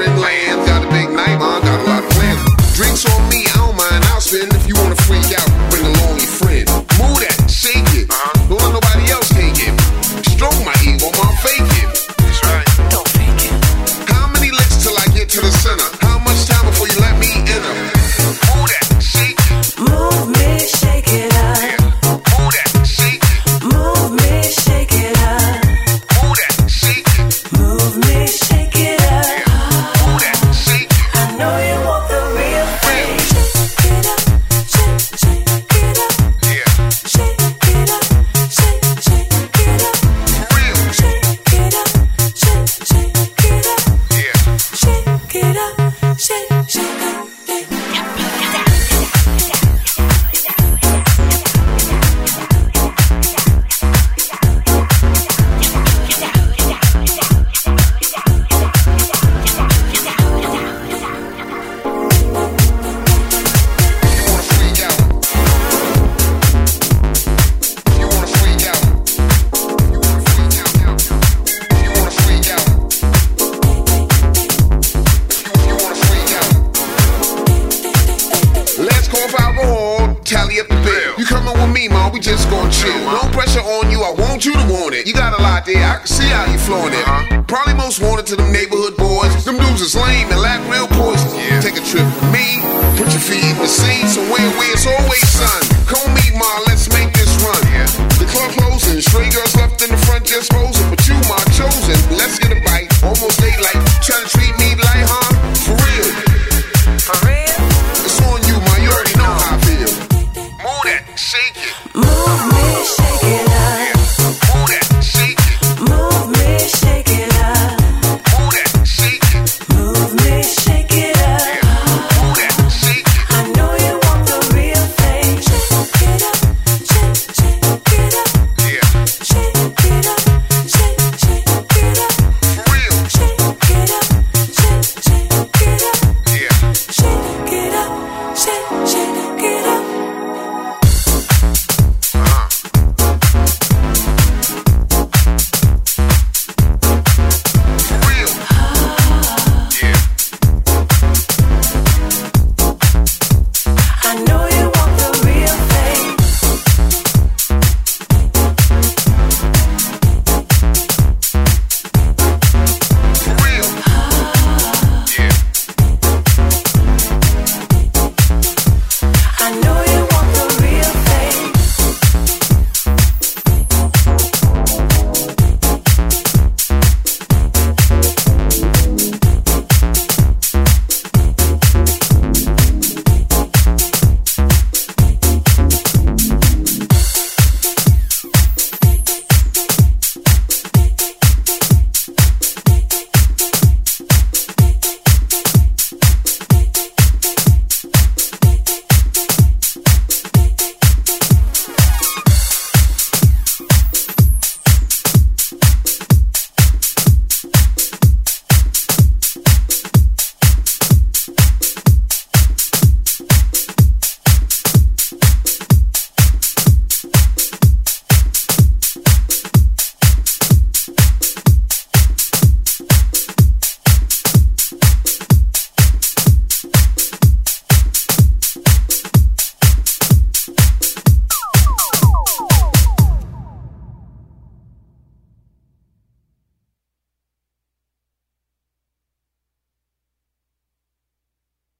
foreign lands. Got a big night, got a lot of plans. Drinks on me, I don't mind, I'll spend. If you wanna freak out, bring along your friend. Move that, shake it, don't let nobody else take it. Stroke my ego, I'll fake it. That's right, don't fake it. How many licks till I get to the center? How much time before you let me enter? Move that, shake it. Move me, shake it up. Yeah. Move that, shake it. Move me, shake it up. Move that, shake it. Move me, shake it up. Yeah. Move that, shake it. I know you want the real thing. Shake it up, shake it up. Yeah. Shake it up, shake it up. For real. Shake it up, shake it up. Yeah. Shake it up, shake it up. Tally up the bill. You coming with me, man? We just gon' chill. No pressure on you. I want you to want it. You got a lot there. I can see how you flowing it. Probably most wanted to them neighborhood boys. Them dudes is lame and laugh